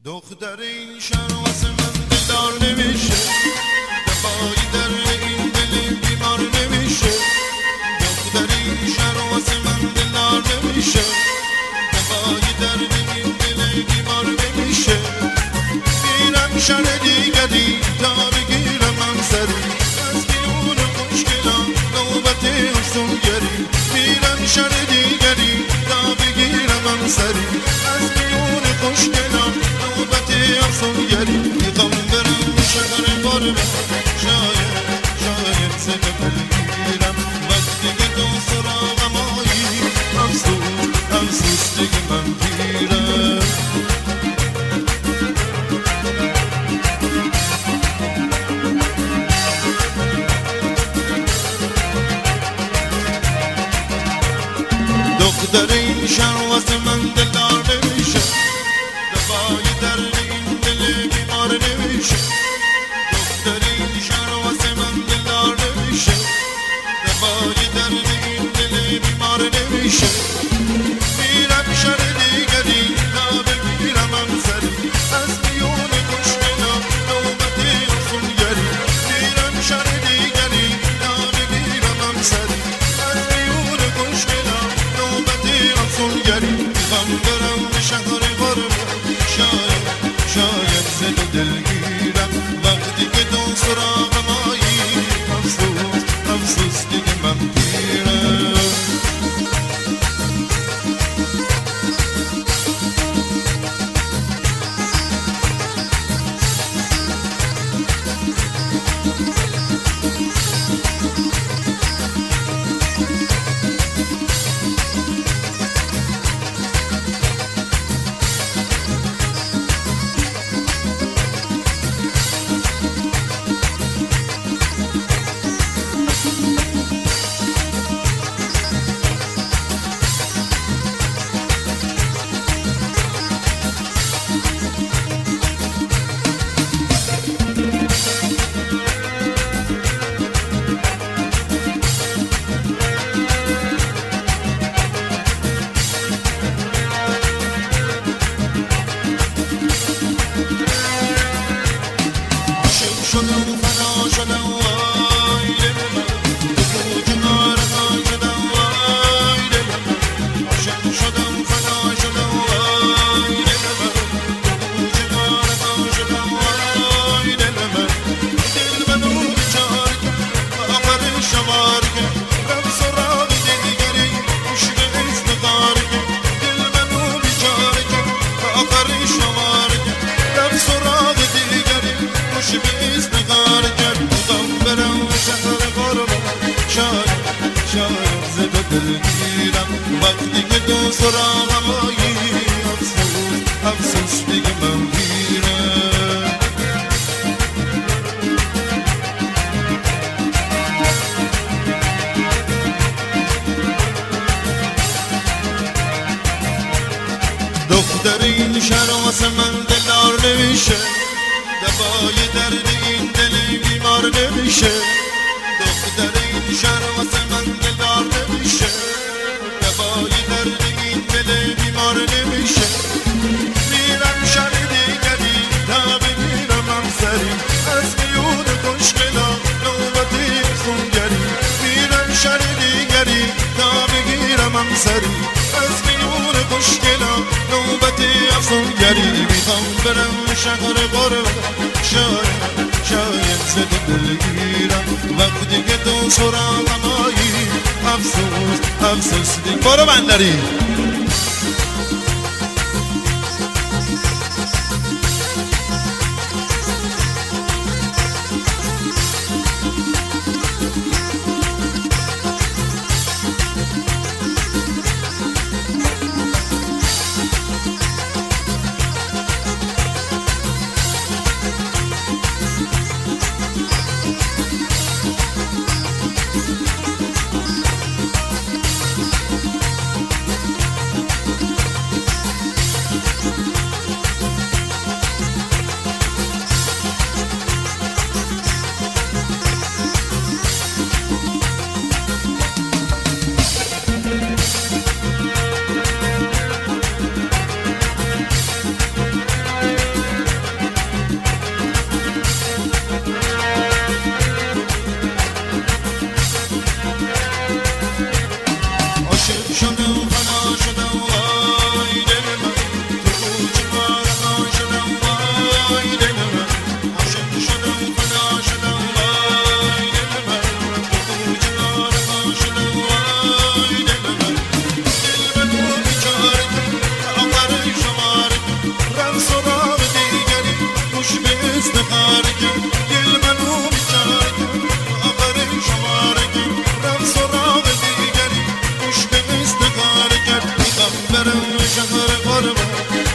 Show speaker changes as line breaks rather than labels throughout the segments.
دختر این شهر واسه من دلدار نمیشه، دفاعی در این دل بیمار نمیشه. دختر این شهر واسه من دلدار نمیشه، دفاعی در این دل بیمار نمیشه. میرم شهر دیگری تا بگیرم من سری از بیرون خوشگلم نوبت افسونگری. میرم شهر دیگری تا بگیرم من سری از بیرون خوشگلم نوبت افسونگری. میخوام برم شهر قربه شاید سه بگیرم وقتی که تو سراغم آیی افسوس دیگه من پیرم. دختر این شهر واسه من دلدار نمیشه، دفاعی در این دل بیمار نمیشه. دختر این شهر واسه من دلدار نمیشه، دفاعی در این دل بیمار نمیشه. میرم شهر دیگری تا بگیرم من سری از میون خوشگلم نوبت افسونگری. میرم شهر دیگری تا بگیرم من سری از میون خوشگلم نوبت افسونگری. میخوام برم به شهر قربه شاید زده دلگیرم وقتی که تو سراغم آیی افسوس دیگه من پیرم. شاید زده دلگیرم وقتی که تو سراغم آیی افسوس دیگه من پیرم. دختر این شهر واسه من دلدار نمیشه، دفاعی درد این دل بیمار نمیشه. دختر این شهر واسه من دلدار نمیشه، دفاعی درد این دل بیمار نمیشه. میرم شهر دیگری تا بگیرم من سری از میون خوشگلم نوبت افسونگری. میرم شهر دیگری تا بگیرم من سری از میون خوشگلم نوبت افسونگری. میخوام برم شهر قربه شاید زده دلگیرم وقتی که تو سراغم آیی افسوس دیگه. برو بندری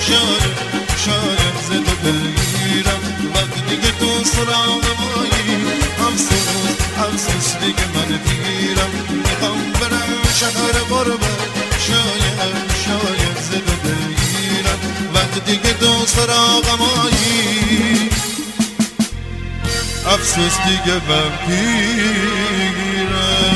شاید زده بگیرم وقتی که تو سراغ مایی افسوس دیگه من دیرم میخوام برم شهر غربت شاید زده بگیرم وقتی که تو سراغ مایی افسوس دیگه من دیرم